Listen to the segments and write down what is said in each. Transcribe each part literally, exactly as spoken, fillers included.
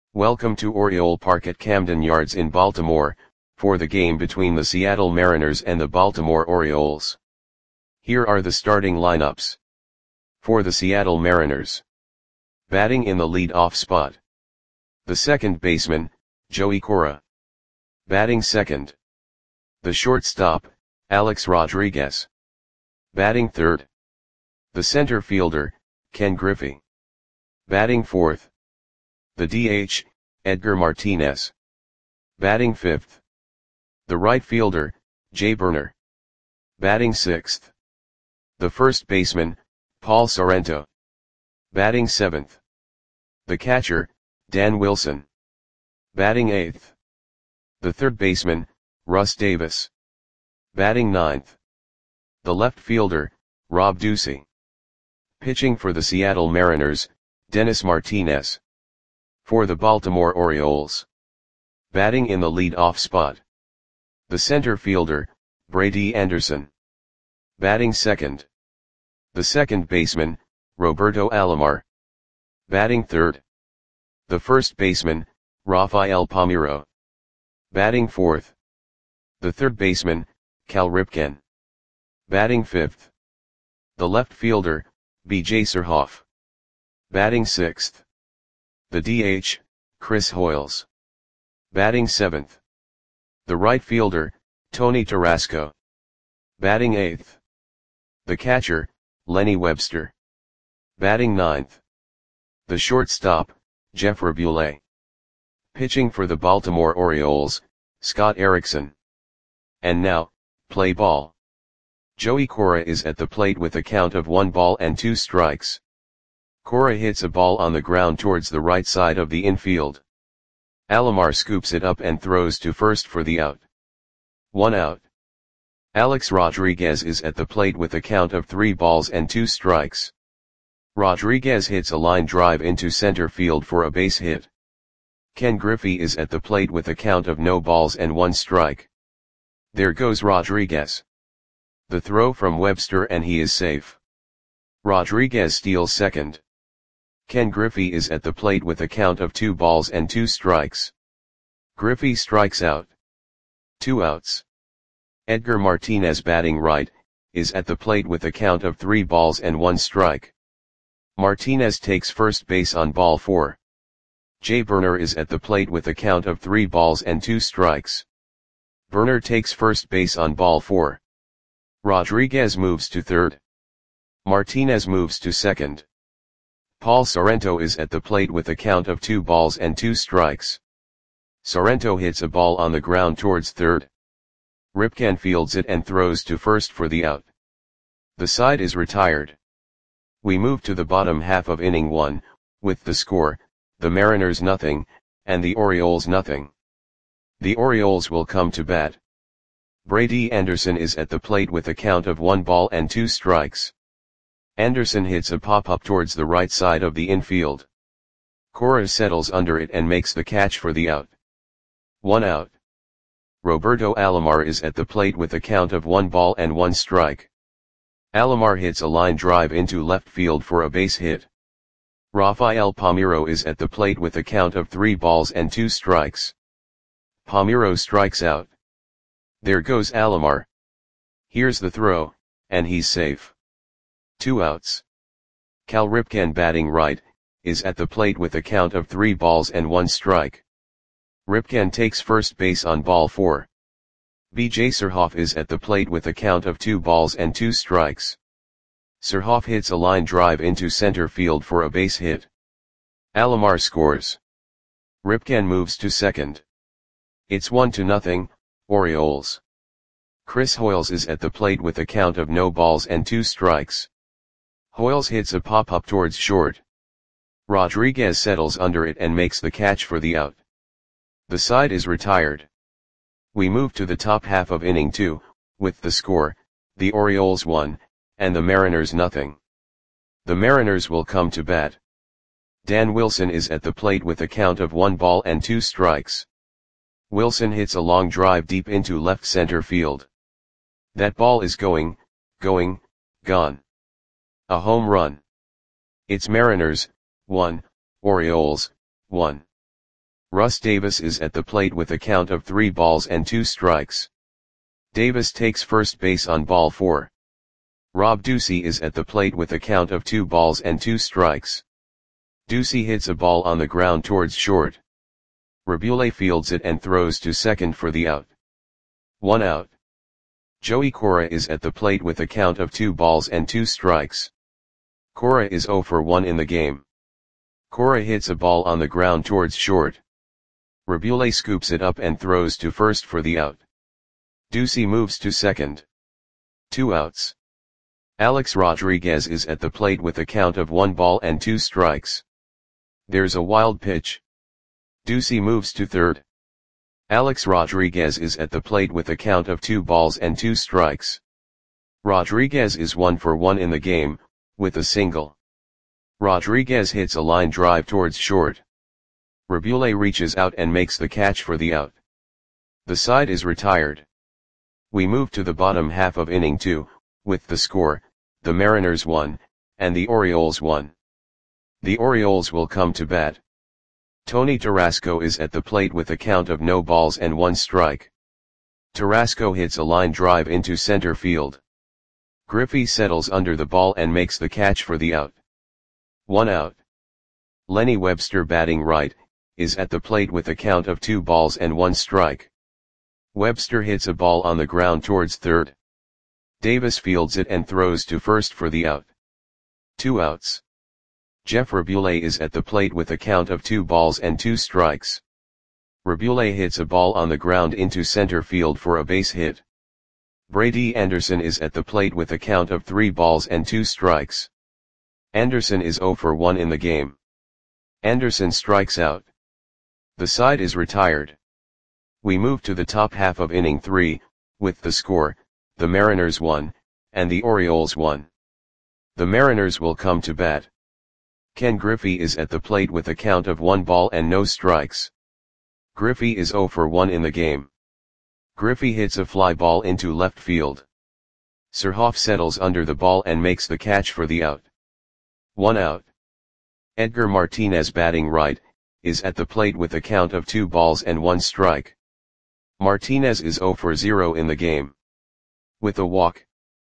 Welcome to Oriole Park at Camden Yards in Baltimore, for the game between the Seattle Mariners and the Baltimore Orioles. Here are the starting lineups. For the Seattle Mariners. Batting in the lead-off spot. The second baseman, Joey Cora. Batting second. The shortstop, Alex Rodriguez. Batting third. The center fielder, Ken Griffey. Batting fourth. The D H, Edgar Martinez. Batting fifth. The right fielder, Jay Burner. Batting sixth. The first baseman, Paul Sorrento. Batting seventh. The catcher, Dan Wilson. Batting eighth. The third baseman, Russ Davis. Batting ninth. The left fielder, Rob Ducey. Pitching for the Seattle Mariners, Dennis Martinez. For the Baltimore Orioles. Batting in the lead-off spot. The center fielder, Brady Anderson. Batting second. The second baseman, Roberto Alomar. Batting third. The first baseman, Rafael Palmeiro. Batting fourth. The third baseman, Cal Ripken. Batting fifth. The left fielder, B J Surhoff. Batting sixth. The D H, Chris Hoiles. Batting seventh. The right fielder, Tony Tarasco. Batting eighth. The catcher, Lenny Webster. Batting ninth. The shortstop, Jeff Raboulet. Pitching for the Baltimore Orioles, Scott Erickson. And now, play ball. Joey Cora is at the plate with a count of one ball and two strikes. Cora hits a ball on the ground towards the right side of the infield. Alomar scoops it up and throws to first for the out. One out. Alex Rodriguez is at the plate with a count of three balls and two strikes. Rodriguez hits a line drive into center field for a base hit. Ken Griffey is at the plate with a count of no balls and one strike. There goes Rodriguez. The throw from Webster and he is safe. Rodriguez steals second. Ken Griffey is at the plate with a count of two balls and two strikes. Griffey strikes out. Two outs. Edgar Martinez, batting right, is at the plate with a count of three balls and one strike. Martinez takes first base on ball four. Jay Burner is at the plate with a count of three balls and two strikes. Burner takes first base on ball four. Rodriguez moves to third. Martinez moves to second. Paul Sorrento is at the plate with a count of two balls and two strikes. Sorrento hits a ball on the ground towards third. Ripken fields it and throws to first for the out. The side is retired. We move to the bottom half of inning one, with the score, the Mariners nothing, and the Orioles nothing. The Orioles will come to bat. Brady Anderson is at the plate with a count of one ball and two strikes. Anderson hits a pop-up towards the right side of the infield. Cora settles under it and makes the catch for the out. One out. Roberto Alomar is at the plate with a count of one ball and one strike. Alomar hits a line drive into left field for a base hit. Rafael Palmeiro is at the plate with a count of three balls and two strikes. Palmeiro strikes out. There goes Alomar. Here's the throw, and he's safe. Two outs. Cal Ripken, batting right, is at the plate with a count of three balls and one strike. Ripken takes first base on ball four. B J Surhoff is at the plate with a count of two balls and two strikes. Surhoff hits a line drive into center field for a base hit. Alomar scores. Ripken moves to second. It's one to nothing, Orioles. Chris Hoiles is at the plate with a count of no balls and two strikes. Hoiles hits a pop-up towards short. Rodriguez settles under it and makes the catch for the out. The side is retired. We move to the top half of inning two, with the score, the Orioles one, and the Mariners nothing. The Mariners will come to bat. Dan Wilson is at the plate with a count of one ball and two strikes. Wilson hits a long drive deep into left center field. That ball is going, going, gone. A home run. It's Mariners, one, Orioles, one. Russ Davis is at the plate with a count of three balls and two strikes. Davis takes first base on ball four. Rob Ducey is at the plate with a count of two balls and two strikes. Ducey hits a ball on the ground towards short. Rabule fields it and throws to second for the out. One out. Joey Cora is at the plate with a count of two balls and two strikes. Cora is zero for one in the game. Cora hits a ball on the ground towards short. Rabule scoops it up and throws to first for the out. Ducey moves to second. Two outs. Alex Rodriguez is at the plate with a count of one ball and two strikes. There's a wild pitch. Ducey moves to third. Alex Rodriguez is at the plate with a count of two balls and two strikes. Rodriguez is one for one in the game, with a single. Rodriguez hits a line drive towards short. Rabule reaches out and makes the catch for the out. The side is retired. We move to the bottom half of inning two, with the score, the Mariners won, and the Orioles won. The Orioles will come to bat. Tony Tarasco is at the plate with a count of no balls and one strike. Tarasco hits a line drive into center field. Griffey settles under the ball and makes the catch for the out. One out. Lenny Webster, batting right, is at the plate with a count of two balls and one strike. Webster hits a ball on the ground towards third. Davis fields it and throws to first for the out. Two outs. Jeff Rabule is at the plate with a count of two balls and two strikes. Rabule hits a ball on the ground into center field for a base hit. Brady Anderson is at the plate with a count of three balls and two strikes. Anderson is zero for one in the game. Anderson strikes out. The side is retired. We move to the top half of inning three, with the score, the Mariners won, and the Orioles won. The Mariners will come to bat. Ken Griffey is at the plate with a count of one ball and no strikes. Griffey is zero for one in the game. Griffey hits a fly ball into left field. Surhoff settles under the ball and makes the catch for the out. One out. Edgar Martinez, batting right, is at the plate with a count of two balls and one strike. Martinez is zero for zero in the game. With a walk.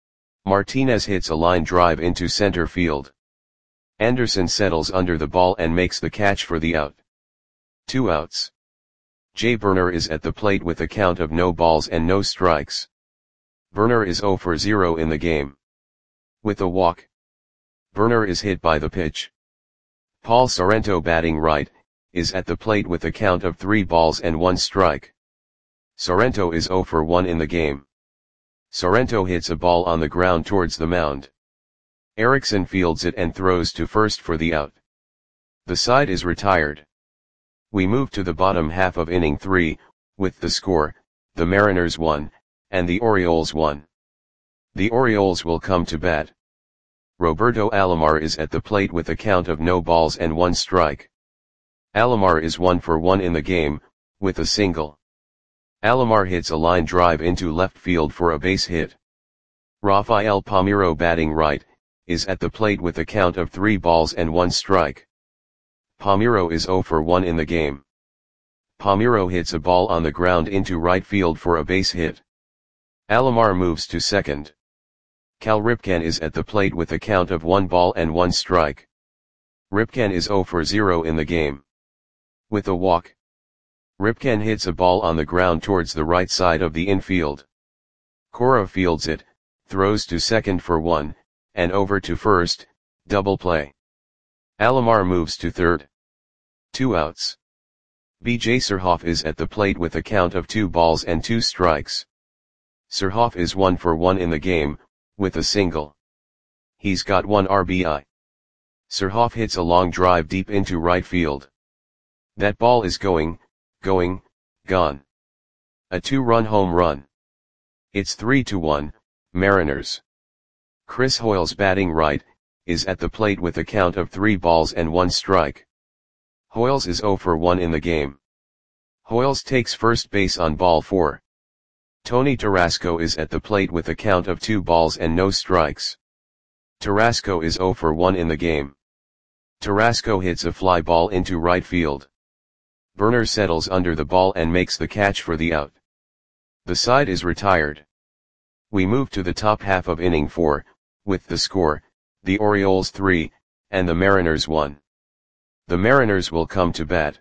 Martinez hits a line drive into center field. Anderson settles under the ball and makes the catch for the out. Two outs. Jay Burner is at the plate with a count of no balls and no strikes. Burner is zero for zero in the game. With a walk. Burner is hit by the pitch. Paul Sorrento, batting right, is at the plate with a count of three balls and one strike. Sorrento is zero for one in the game. Sorrento hits a ball on the ground towards the mound. Erickson fields it and throws to first for the out. The side is retired. We move to the bottom half of inning three, with the score, the Mariners won, and the Orioles won. The Orioles will come to bat. Roberto Alomar is at the plate with a count of no balls and one strike. Alomar is one for one in the game, with a single. Alomar hits a line drive into left field for a base hit. Rafael Palmeiro, batting right, is at the plate with a count of three balls and one strike. Palmeiro is zero for one in the game. Palmeiro hits a ball on the ground into right field for a base hit. Alomar moves to second. Cal Ripken is at the plate with a count of one ball and one strike. Ripken is zero for zero in the game. With a walk. Ripken hits a ball on the ground towards the right side of the infield. Cora fields it, throws to second for one, and over to first, double play. Alomar moves to third. Two outs. B J Surhoff is at the plate with a count of two balls and two strikes. Surhoff is one for one in the game, with a single. He's got one R B I. Surhoff hits a long drive deep into right field. That ball is going, going, gone. A two-run home run. It's three to one, Mariners. Chris Hoiles, batting right, is at the plate with a count of three balls and one strike. Hoiles is zero for one in the game. Hoiles takes first base on ball four. Tony Tarasco is at the plate with a count of two balls and no strikes. Tarasco is zero for one in the game. Tarasco hits a fly ball into right field. Burner settles under the ball and makes the catch for the out. The side is retired. We move to the top half of inning four, with the score, the Orioles three, and the Mariners one. The Mariners will come to bat.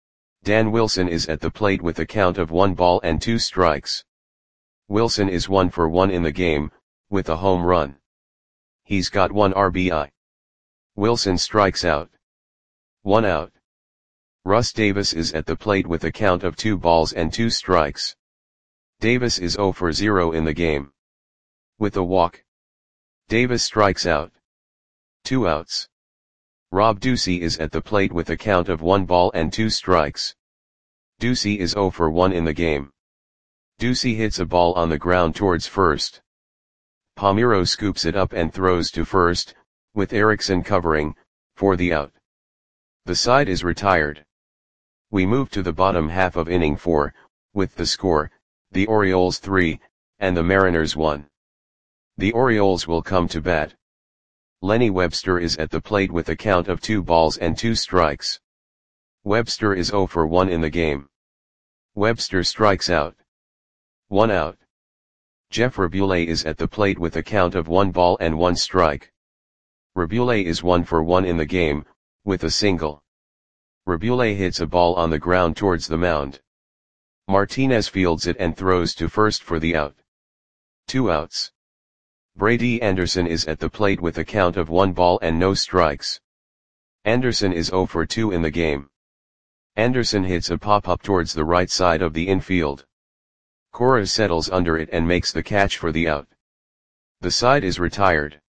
Dan Wilson is at the plate with a count of one ball and two strikes. Wilson is one for one in the game, with a home run. He's got one R B I. Wilson strikes out. One out. Russ Davis is at the plate with a count of two balls and two strikes. Davis is zero for zero in the game. With a walk. Davis strikes out. Two outs. Rob Ducey is at the plate with a count of one ball and two strikes. Ducey is zero for one in the game. Ducey hits a ball on the ground towards first. Palmeiro scoops it up and throws to first, with Erickson covering, for the out. The side is retired. We move to the bottom half of inning four, with the score, the Orioles three, and the Mariners one. The Orioles will come to bat. Lenny Webster is at the plate with a count of two balls and two strikes. Webster is zero for one in the game. Webster strikes out. One out. Jeff Rabule is at the plate with a count of one ball and one strike. Rabule is one for one in the game, with a single. Rabule hits a ball on the ground towards the mound. Martinez fields it and throws to first for the out. Two outs. Brady Anderson is at the plate with a count of one ball and no strikes. Anderson is zero for two in the game. Anderson hits a pop-up towards the right side of the infield. Cora settles under it and makes the catch for the out. The side is retired.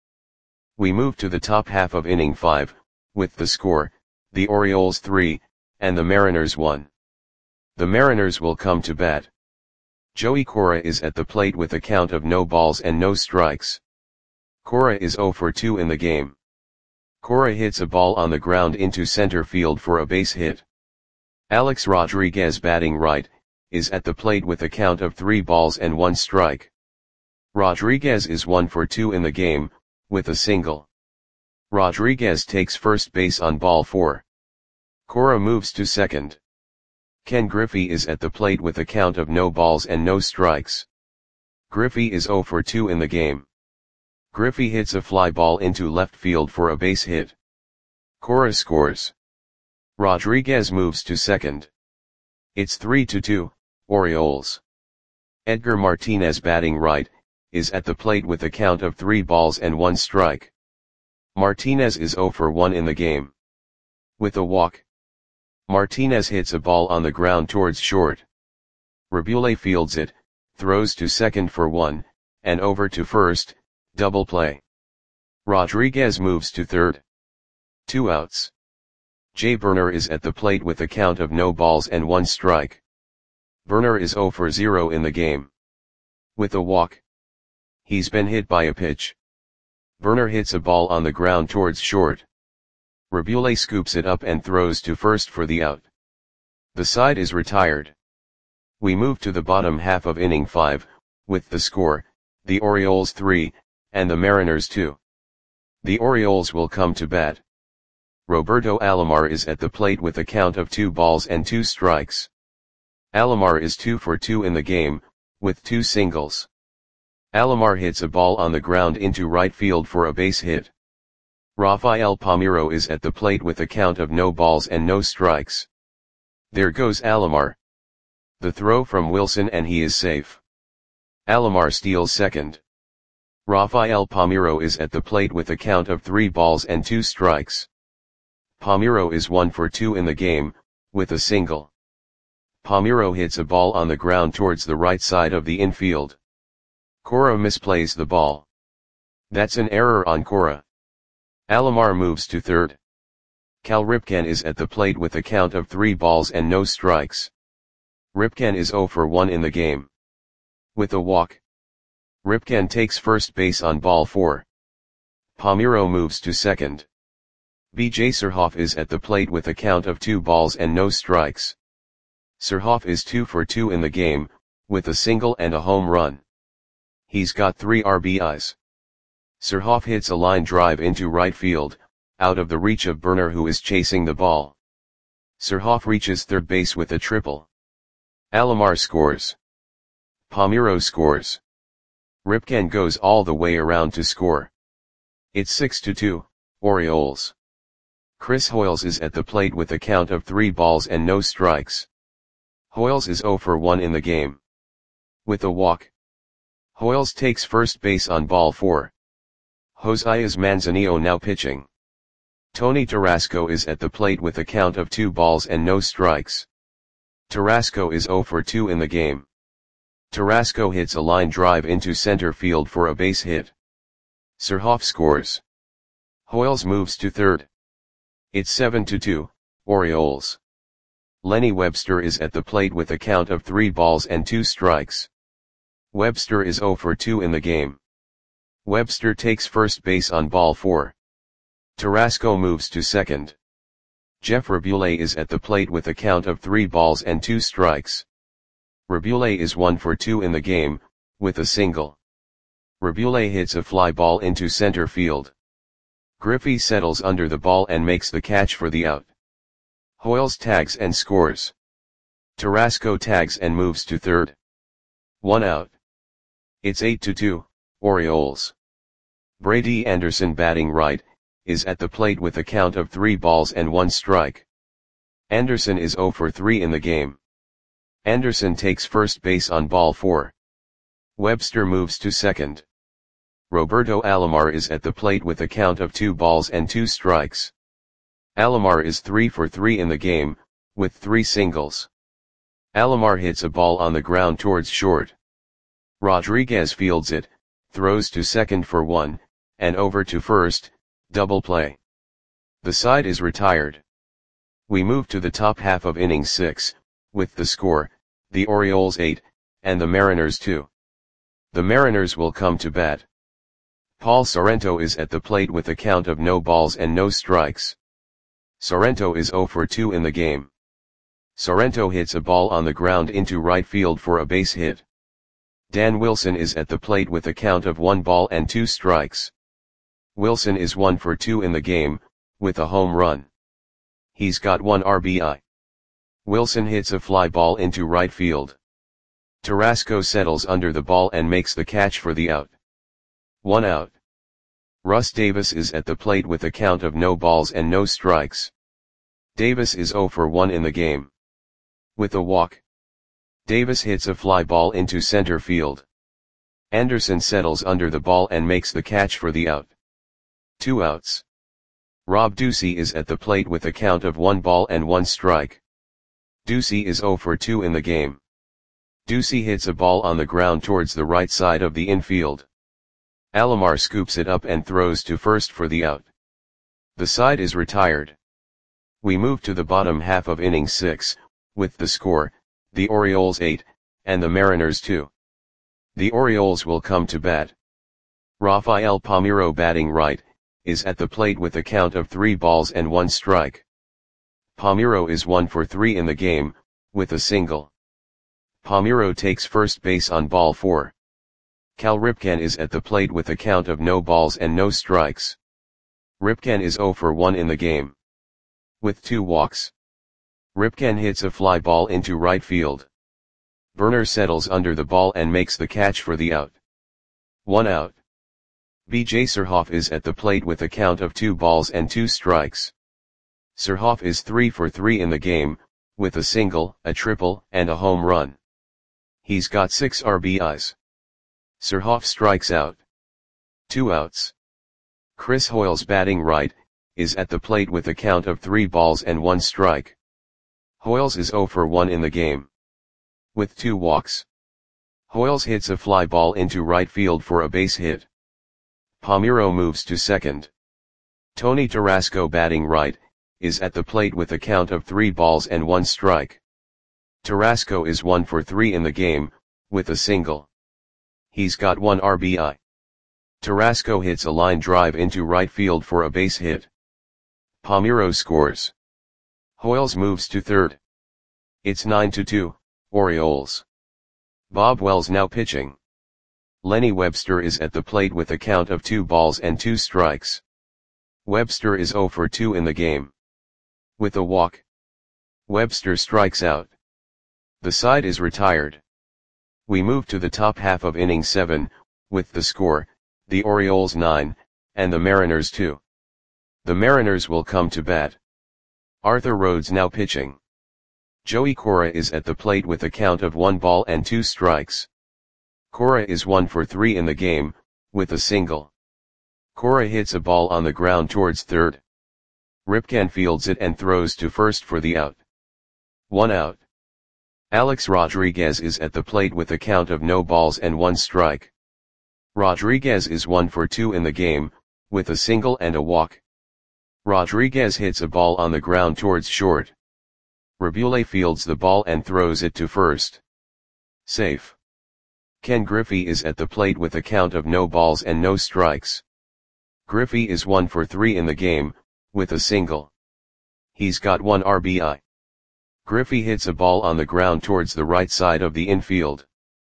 We move to the top half of inning five, with the score, the Orioles three, and the Mariners one. The Mariners will come to bat. Joey Cora is at the plate with a count of no balls and no strikes. Cora is zero for two in the game. Cora hits a ball on the ground into center field for a base hit. Alex Rodriguez, batting right, is at the plate with a count of three balls and one strike. Rodriguez is one for two in the game, with a single. Rodriguez takes first base on ball four. Cora moves to second. Ken Griffey is at the plate with a count of no balls and no strikes. Griffey is zero for two in the game. Griffey hits a fly ball into left field for a base hit. Cora scores. Rodriguez moves to second. It's three to two, Orioles. Edgar Martinez, batting right, is at the plate with a count of three balls and one strike. Martinez is zero for one in the game. With a walk. Martinez hits a ball on the ground towards short. Rabule fields it, throws to second for one, and over to first, double play. Rodriguez moves to third. Two outs. Jay Burner is at the plate with a count of no balls and one strike. Burner is zero for zero in the game. With a walk. He's been hit by a pitch. Burner hits a ball on the ground towards short. Rabule scoops it up and throws to first for the out. The side is retired. We move to the bottom half of inning five, with the score, the Orioles three, and the Mariners two. The Orioles will come to bat. Roberto Alomar is at the plate with a count of two balls and two strikes. Alomar is two for two in the game, with two singles. Alomar hits a ball on the ground into right field for a base hit. Rafael Palmeiro is at the plate with a count of no balls and no strikes. There goes Alomar. The throw from Wilson and he is safe. Alomar steals second. Rafael Palmeiro is at the plate with a count of three balls and two strikes. Palmeiro is one for two in the game, with a single. Palmeiro hits a ball on the ground towards the right side of the infield. Cora misplays the ball. That's an error on Cora. Alomar moves to third. Cal Ripken is at the plate with a count of three balls and no strikes. Ripken is zero for one in the game. With a walk. Ripken takes first base on ball four. Palmeiro moves to second. B J Surhoff is at the plate with a count of two balls and no strikes. Surhoff is two for two in the game, with a single and a home run. He's got three R B Is. Surhoff hits a line drive into right field, out of the reach of Burner, who is chasing the ball. Surhoff reaches third base with a triple. Alomar scores. Palmeiro scores. Ripken goes all the way around to score. It's six to two, Orioles. Chris Hoiles is at the plate with a count of three balls and no strikes. Hoiles is zero for one in the game. With a walk. Hoiles takes first base on ball four. Josias Manzanillo now pitching. Tony Tarasco is at the plate with a count of two balls and no strikes. Tarasco is zero for two in the game. Tarasco hits a line drive into center field for a base hit. Surhoff scores. Hoiles moves to third. It's seven to two, Orioles. Lenny Webster is at the plate with a count of three balls and two strikes. Webster is zero for two in the game. Webster takes first base on ball four. Tarasco moves to second. Jeff Rabule is at the plate with a count of three balls and two strikes. Rabule is one for two in the game, with a single. Rabule hits a fly ball into center field. Griffey settles under the ball and makes the catch for the out. Hoiles tags and scores. Tarasco tags and moves to third. One out. It's eight to two, Orioles. Brady Anderson batting right, is at the plate with a count of three balls and one strike. Anderson is zero for three in the game. Anderson takes first base on ball four. Webster moves to second. Roberto Alomar is at the plate with a count of two balls and two strikes. Alomar is three for three in the game, with three singles. Alomar hits a ball on the ground towards short. Rodriguez fields it, throws to second for one, and over to first, double play. The side is retired. We move to the top half of inning six, with the score, the Orioles eight, and the Mariners two. The Mariners will come to bat. Paul Sorrento is at the plate with a count of no balls and no strikes. Sorrento is zero for two in the game. Sorrento hits a ball on the ground into right field for a base hit. Dan Wilson is at the plate with a count of one ball and two strikes. Wilson is one for two in the game, with a home run. He's got one R B I. Wilson hits a fly ball into right field. Tarasco settles under the ball and makes the catch for the out. One out. Russ Davis is at the plate with a count of no balls and no strikes. Davis is zero for one in the game. With a walk. Davis hits a fly ball into center field. Anderson settles under the ball and makes the catch for the out. Two outs. Rob Ducey is at the plate with a count of one ball and one strike. Ducey is zero for two in the game. Ducey hits a ball on the ground towards the right side of the infield. Alomar scoops it up and throws to first for the out. The side is retired. We move to the bottom half of inning six, with the score, the Orioles eight, and the Mariners two. The Orioles will come to bat. Rafael Palmeiro batting right, is at the plate with a count of three balls and one strike. Palmeiro is one for three in the game, with a single. Palmeiro takes first base on ball four. Cal Ripken is at the plate with a count of no balls and no strikes. Ripken is zero for one in the game. With two walks. Ripken hits a fly ball into right field. Burner settles under the ball and makes the catch for the out. One out. B J Surhoff is at the plate with a count of two balls and two strikes. Surhoff is three for three in the game, with a single, a triple, and a home run. He's got six R B Is. Surhoff strikes out. Two outs. Chris Hoiles batting right, is at the plate with a count of three balls and one strike. Hoiles is zero for one in the game. With two walks. Hoiles hits a fly ball into right field for a base hit. Palmeiro moves to second. Tony Tarasco batting right, is at the plate with a count of three balls and one strike. Tarasco is one for three in the game, with a single. He's got one R B I. Tarasco hits a line drive into right field for a base hit. Palmeiro scores. Hoiles moves to third. It's nine to two, Orioles. Bob Wells now pitching. Lenny Webster is at the plate with a count of two balls and two strikes. Webster is zero for two in the game. With a walk. Webster strikes out. The side is retired. We move to the top half of inning seven, with the score, the Orioles nine, and the Mariners two. The Mariners will come to bat. Arthur Rhodes now pitching. Joey Cora is at the plate with a count of one ball and two strikes. Cora is one for three in the game, with a single. Cora hits a ball on the ground towards third. Ripken fields it and throws to first for the out. One out. Alex Rodriguez is at the plate with a count of no balls and one strike. Rodriguez is one for two in the game, with a single and a walk. Rodriguez hits a ball on the ground towards short. Rabule fields the ball and throws it to first. Safe. Ken Griffey is at the plate with a count of no balls and no strikes. Griffey is one for three in the game, with a single. He's got one R B I. Griffey hits a ball on the ground towards the right side of the infield.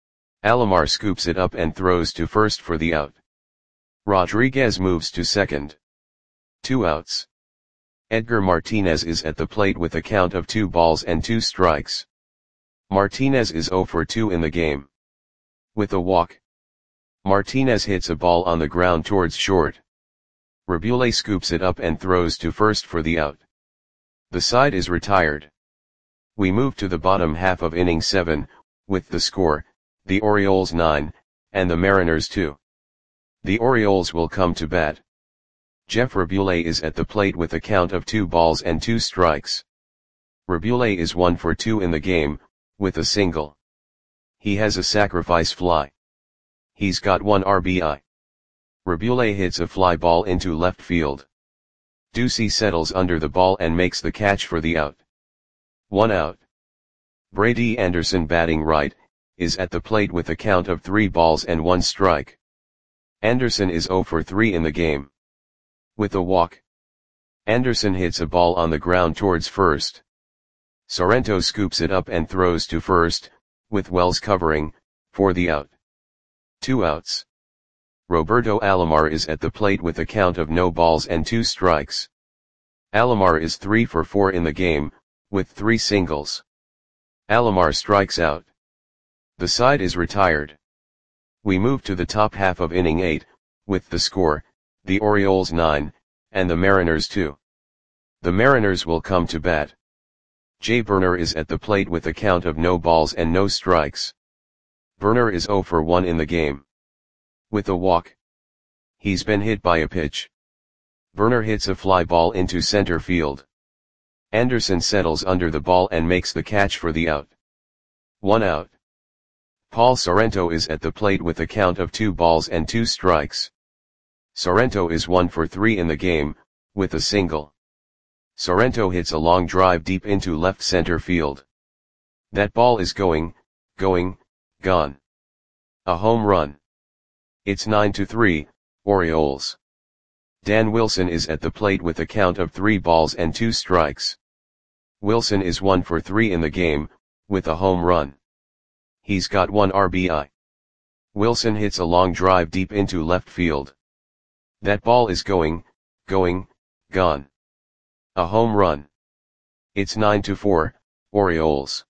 Alomar scoops it up and throws to first for the out. Rodriguez moves to second. Two outs. Edgar Martinez is at the plate with a count of two balls and two strikes. Martinez is zero for two in the game. With a walk. Martinez hits a ball on the ground towards short. Rabule scoops it up and throws to first for the out. The side is retired. We move to the bottom half of inning seven, with the score, the Orioles nine, and the Mariners two. The Orioles will come to bat. Jeff Rabule is at the plate with a count of two balls and two strikes. Rabule is one for two in the game, with a single. He has a sacrifice fly. He's got one R B I. Rabule hits a fly ball into left field. Ducey settles under the ball and makes the catch for the out. One out. Brady Anderson, batting right, is at the plate with a count of three balls and one strike. Anderson is zero for three in the game. With a walk. Anderson hits a ball on the ground towards first. Sorrento scoops it up and throws to first, with Wells covering, for the out. Two outs. Roberto Alomar is at the plate with a count of no balls and two strikes. Alomar is three for four in the game, with three singles. Alomar strikes out. The side is retired. We move to the top half of inning eight, with the score, the Orioles nine, and the Mariners two. The Mariners will come to bat. Jay Burner is at the plate with a count of no balls and no strikes. Burner is zero for one in the game. With a walk. He's been hit by a pitch. Burner hits a fly ball into center field. Anderson settles under the ball and makes the catch for the out. One out. Paul Sorrento is at the plate with a count of two balls and two strikes. Sorrento is one for three in the game, with a single. Sorrento hits a long drive deep into left center field. That ball is going, going, gone. A home run. It's nine to three, Orioles. Dan Wilson is at the plate with a count of three balls and two strikes. Wilson is one for three in the game, with a home run. He's got one R B I. Wilson hits a long drive deep into left field. That ball is going, going, gone. A home run. It's nine to four, Orioles.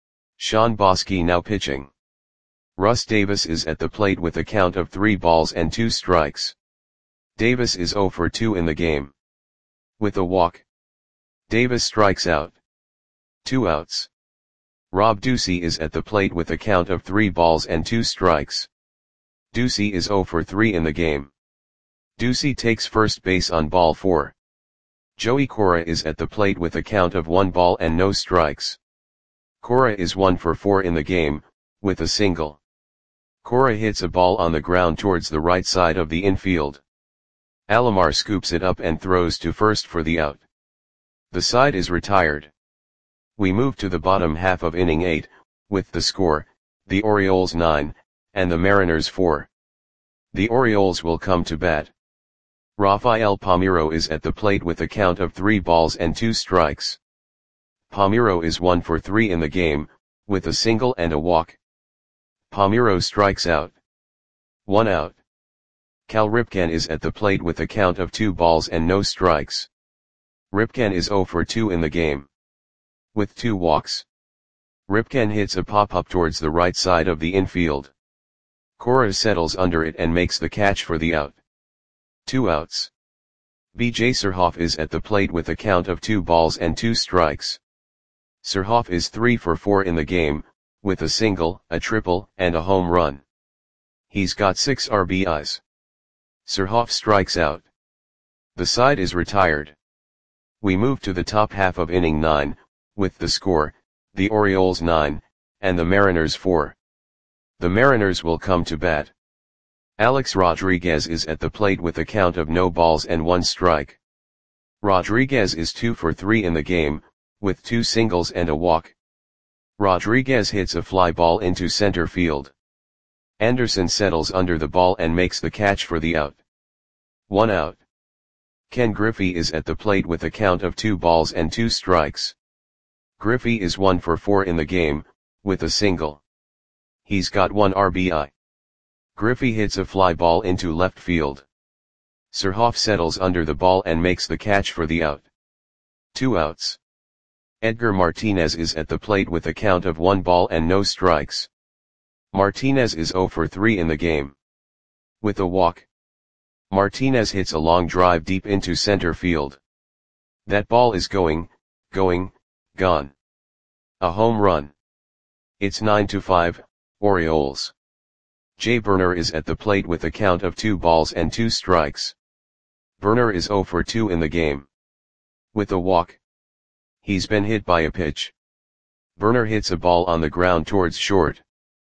Sean Bosky now pitching. Russ Davis is at the plate with a count of three balls and two strikes. Davis is zero for two in the game. With a walk. Davis strikes out. Two outs. Rob Ducey is at the plate with a count of three balls and two strikes. Ducey is zero for three in the game. Ducey takes first base on ball four. Joey Cora is at the plate with a count of one ball and no strikes. Cora is one for four in the game, with a single. Cora hits a ball on the ground towards the right side of the infield. Alomar scoops it up and throws to first for the out. The side is retired. We move to the bottom half of inning eight, with the score, the Orioles nine, and the Mariners four. The Orioles will come to bat. Rafael Palmeiro is at the plate with a count of three balls and two strikes. Palmeiro is one for three in the game, with a single and a walk. Palmeiro strikes out. One out. Cal Ripken is at the plate with a count of two balls and no strikes. Ripken is zero for two in the game. with two walks. Ripken hits a pop-up towards the right side of the infield. Cora settles under it and makes the catch for the out. Two outs. B J Surhoff is at the plate with a count of two balls and two strikes. Surhoff is three for four in the game, with a single, a triple, and a home run. He's got six R B Is. Surhoff strikes out. The side is retired. We move to the top half of inning nine, with the score, the Orioles nine, and the Mariners four. The Mariners will come to bat. Alex Rodriguez is at the plate with a count of no balls and one strike. Rodriguez is two for three in the game, with two singles and a walk. Rodriguez hits a fly ball into center field. Anderson settles under the ball and makes the catch for the out. One out. Ken Griffey is at the plate with a count of two balls and two strikes. Griffey is one for four in the game, with a single. He's got one R B I. Griffey hits a fly ball into left field. Surhoff settles under the ball and makes the catch for the out. Two outs. Edgar Martinez is at the plate with a count of one ball and no strikes. Martinez is zero for three in the game. With a walk. Martinez hits a long drive deep into center field. That ball is going, going, gone. A home run. It's nine to five, Orioles. Jay Burner is at the plate with a count of two balls and two strikes. Burner is zero for two in the game. With a walk. He's been hit by a pitch. Burner hits a ball on the ground towards short.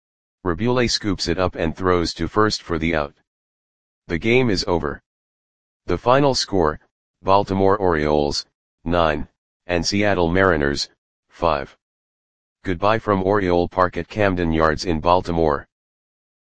Rabule scoops it up and throws to first for the out. The game is over. The final score, Baltimore Orioles, nine, and Seattle Mariners, five. Goodbye from Oriole Park at Camden Yards in Baltimore.